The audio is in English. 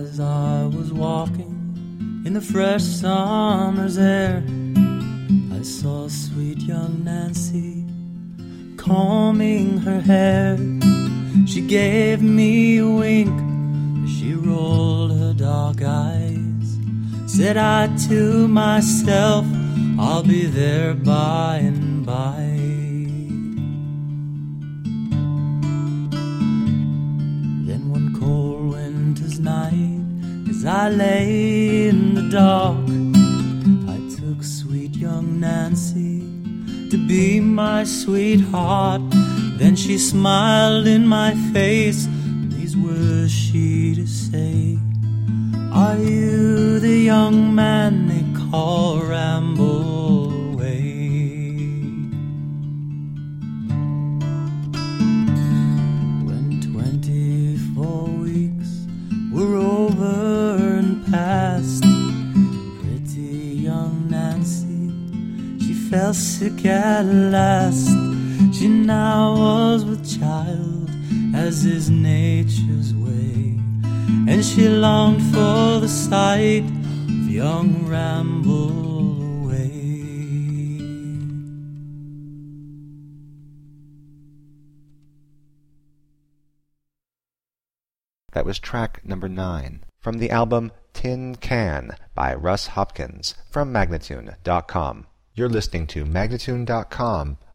As I was walking in the fresh summer's air, I saw sweet young Nancy combing her hair. She gave me a wink as she rolled her dark eyes. Said I to myself, I'll be there by and by. Then one cold winter's night, as I lay in the dark, I took sweet young Nancy to be my sweetheart. Then she smiled in my face, and these words she to say: Are you the young man they call Ramble Away? When 24 weeks were over and past, pretty young Nancy, she fell sick at last. She now was with child, as is nature's way, and she longed for the sight of young Ramble Away. That was track number 9 from the album Tin Can by Russ Hopkins from Magnatune.com. You're listening to Magnatune.com